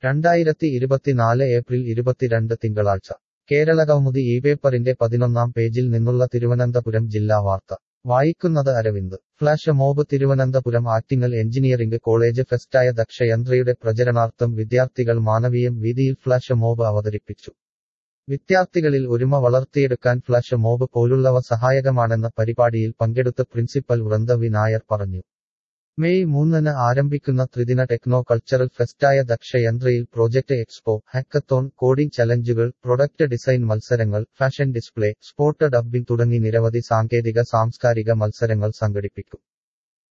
2024 April 22 തിങ്കളാഴ്ച കേരളകൗമുദി ഈ പേപ്പറിന്റെ 11-ാം പേജിൽ നിന്നുള്ള തിരുവനന്തപുരം ജില്ലാ വാർത്ത വായിക്കുന്നത് Aravind flash mob Thiruvananthapuram Attingal engineering college ഫെസ്റ്റായ ദക്ഷയന്ത്രയുടെ പ്രചരണാർത്ഥം വിദ്യാർത്ഥികൾ മാനവീയം വീതിയിൽ ഫ്ലാഷ് മോബ് അവതരിപ്പിച്ചു. വിദ്യാർത്ഥികളിൽ ഒരുമ വളർത്തിയെടുക്കാൻ ഫ്ലാഷ് മോബ് പോലുള്ളവ സഹായകമാണെന്ന പരിപാടിയിൽ പങ്കെടുത്ത് പ്രിൻസിപ്പൽ വൃന്ദ വി നായർ പറഞ്ഞു. മെയ് 3-ന് ആരംഭിക്കുന്ന ത്രിദിന ടെക്നോ കൾച്ചറൽ ഫെസ്റ്റായ ദക്ഷയന്ത്രയിൽ പ്രോജക്ട് എക്സ്പോ, ഹാക്കത്തോൺ, കോഡിംഗ് ചലഞ്ചുകൾ, പ്രൊഡക്റ്റ് ഡിസൈൻ മത്സരങ്ങൾ, ഫാഷൻ ഡിസ്പ്ലേ, സ്പോട്ട് ഡബ്ബിംഗ് തുടങ്ങി നിരവധി സാങ്കേതിക സാംസ്കാരിക മത്സരങ്ങൾ സംഘടിപ്പിക്കും.